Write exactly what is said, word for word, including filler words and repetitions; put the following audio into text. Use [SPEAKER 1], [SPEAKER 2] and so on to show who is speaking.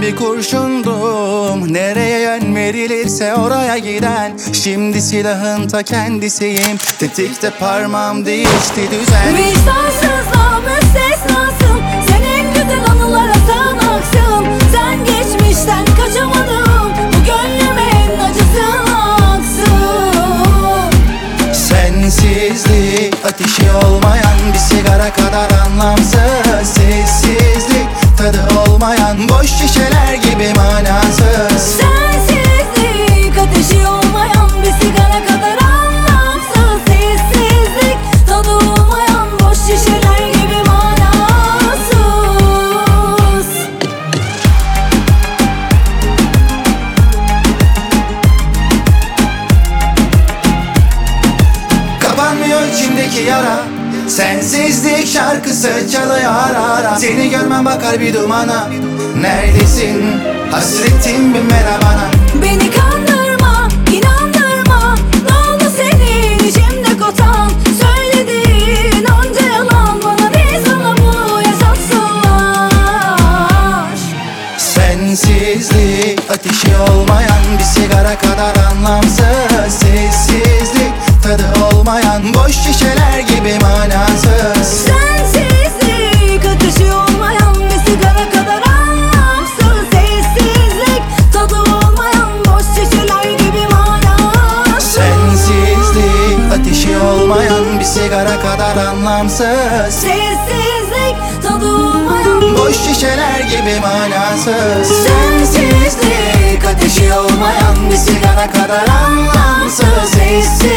[SPEAKER 1] bir kurşundum, nereye yön verilirse oraya giden. Şimdi silahın ta kendisiyim, tetikte parmağım değişti düzen.
[SPEAKER 2] Vicdansız müstesnasın, sen en güzel anılara sanaksın. Sen geçmişten kaçamadın, bu gönlüme en acısın aksın.
[SPEAKER 1] Sensizlik ateşi olmayan bir sigara kadar anlamsız. Sessizlik tadı olmayan boş şişeler gibi manasız.
[SPEAKER 2] Sensizlik ateşi olmayan bir sigara kadar anlamsız. Sessizlik tadı olmayan boş şişeler gibi manasız.
[SPEAKER 1] Kapanmıyor içimdeki yara, sensizlik şarkısı çalıyor ara ara. Seni görmem bakar bir dumana, neredesin hasretim bin bana.
[SPEAKER 2] Beni kandırma, inandırma, ne oldu senin içimde kotan? Söylediğin onca yalan, bana değil sana bu yaşatsınlar.
[SPEAKER 1] Sensizlik ateşi olmayan bir sigara kadar anlamsız. Sessizlik tadı olmayan boş şişeler gibi manasız.
[SPEAKER 2] Sensizlik ateşi olmayan bir sigara kadar anlamsız. Sessizlik tadı olmayan boş şişeler gibi manasız.
[SPEAKER 1] Sensizlik ateşi olmayan bir sigara kadar anlamsız.
[SPEAKER 2] Sessizlik tadı olmayan
[SPEAKER 1] Boş şişeler gibi manasız.
[SPEAKER 2] Sensizlik
[SPEAKER 1] Ateşi olmayan bir sigara kadar anlamsız. Sessizlik